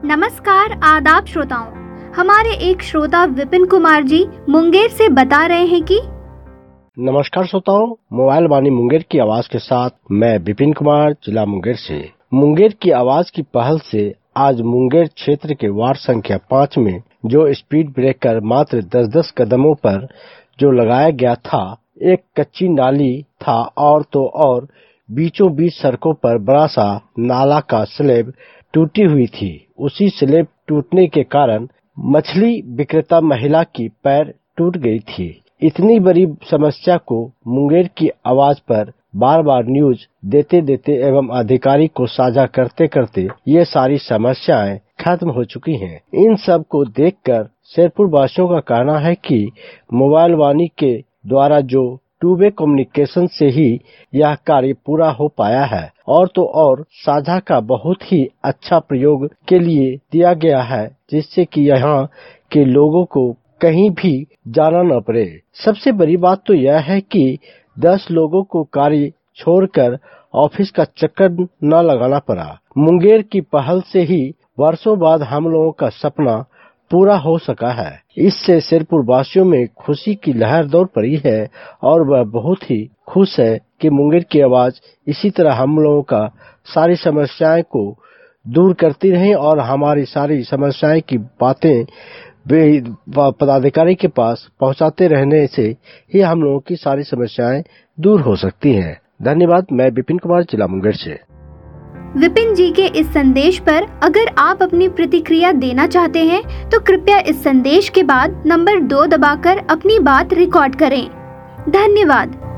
नमस्कार आदाब श्रोताओं। हमारे एक श्रोता विपिन कुमार जी मुंगेर से बता रहे हैं कि नमस्कार श्रोताओं, मोबाइल वाणी मुंगेर की आवाज के साथ मैं विपिन कुमार, जिला मुंगेर से। मुंगेर की आवाज की पहल से आज मुंगेर क्षेत्र के वार्ड संख्या 5 में जो स्पीड ब्रेकर मात्र 10-10 कदमों पर जो लगाया गया था, एक कच्ची नाली था और तो और बीचों बीच सड़कों पर बड़ा सा नाला का स्लैब टूटी हुई थी। उसी स्लैब टूटने के कारण मछली विक्रेता महिला की पैर टूट गई थी। इतनी बड़ी समस्या को मुंगेर की आवाज पर बार बार न्यूज देते देते एवं अधिकारी को साझा करते करते ये सारी समस्याएं खत्म हो चुकी हैं। इन सब को देखकर शेरपुर वासियों का कहना है कि मोबाइल वाणी के द्वारा जो टू वे कम्युनिकेशन से ही यह कार्य पूरा हो पाया है और तो और साझा का बहुत ही अच्छा प्रयोग के लिए दिया गया है, जिससे कि यहाँ के लोगों को कहीं भी जाना न पड़े। सबसे बड़ी बात तो यह है कि 10 लोगों को कार्य छोड़कर ऑफिस का चक्कर न लगाना पड़ा। मुंगेर की पहल से ही वर्षों बाद हम लोगों का सपना पूरा हो सका है। इससे शेरपुर वासियों में खुशी की लहर दौड़ पड़ी है और वह बहुत ही खुश है कि मुंगेर की आवाज इसी तरह हम लोगों का सारी समस्याएं को दूर करती रहे और हमारी सारी समस्याएं की बातें वे पदाधिकारी के पास पहुंचाते रहने से ही हम लोगों की सारी समस्याएं दूर हो सकती हैं। धन्यवाद। मैं विपिन कुमार, जिला मुंगेर से। विपिन जी के इस संदेश पर अगर आप अपनी प्रतिक्रिया देना चाहते हैं तो कृपया इस संदेश के बाद नंबर 2 दबाकर अपनी बात रिकॉर्ड करें। धन्यवाद।